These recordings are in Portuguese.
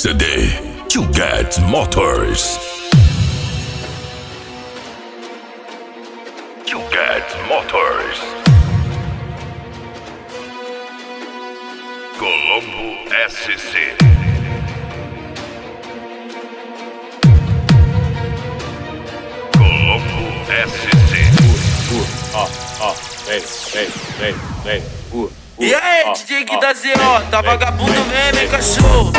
CD You Get Motors. You Get Motors. Colombo SC. Colombo SC. Vem. E aí, DJ que da ZO, tá vagabundo mesmo, hein, cachorro?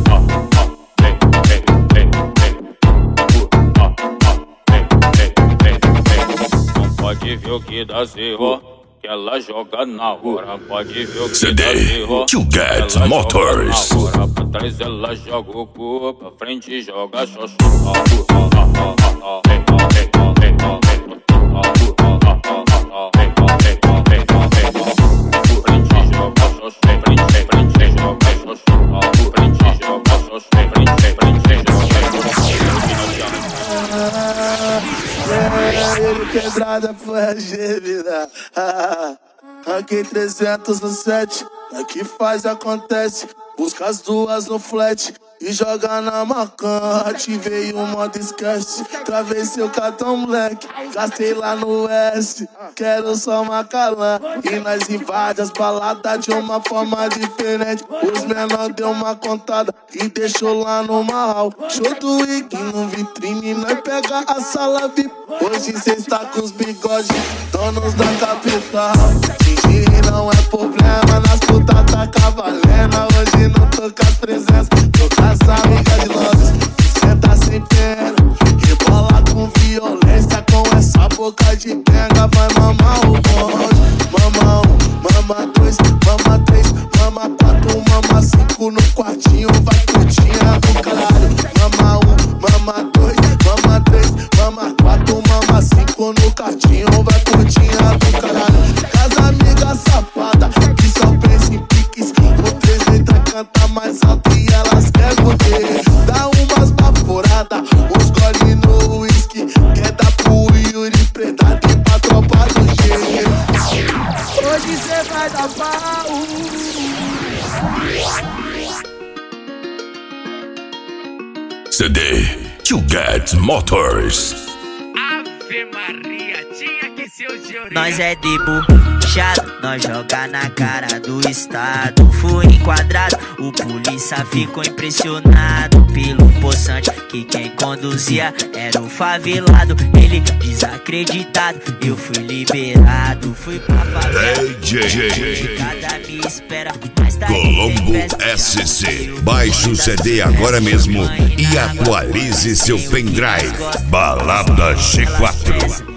Não pode ver o que dá ZO, que ela joga na hora. Pode ver o que CD dá ZO, You Get Motors. pra trás ela joga o cu, pra frente joga xoxó. Ele quebrada foi a gemida. Ranquei 300 no 7. Aqui faz acontece. Busca as duas no flat e joga na macante. Veio o modo esquece. Travei seu cartão black. Gastei lá no S. Quero só macalã. E nós invade as baladas de uma forma diferente. Os menor deu uma contada e deixou lá no mal. Show do Wiki no vitrine. Nós pega a sala VIP. Hoje cê está com os bigodes, donos da capital. Fingir não é problema. Nas putas tá cavalena. Hoje não tô com as presenças, tô com as amigas de Londres. Senta sem pena, rebola com violência. Com essa boca de pega, vai mamar o bonde. Mama 1, mama 2, mama 3, mama 4, mama 5 no quartinho, vai curtinha do caralho. Mama 1, mama 2, mama 3, mama 4, mama 5 no quartinho, vai curtinha do caralho. Casa amiga safada, que só pensa em piques. O 3 letras canta mais alto e elas querem poder. Dá umas baforadas, uns gole no whisky. Quer dar pro Yuri Preda e pra tropa do G. Hoje cê vai dar pau. CD You Get Motors. Ave Maria, tinha que ser o de orelha. Nós é debochado, nós joga na cara do estado. Fui enquadrado, o polícia ficou impressionado pelo poçante, que quem conduzia era o favelado. Ele desacreditado, eu fui liberado. Fui pra favela, cada me espera. Colombo SC. Baixe o CD agora mesmo e atualize seu pendrive. Balada G4.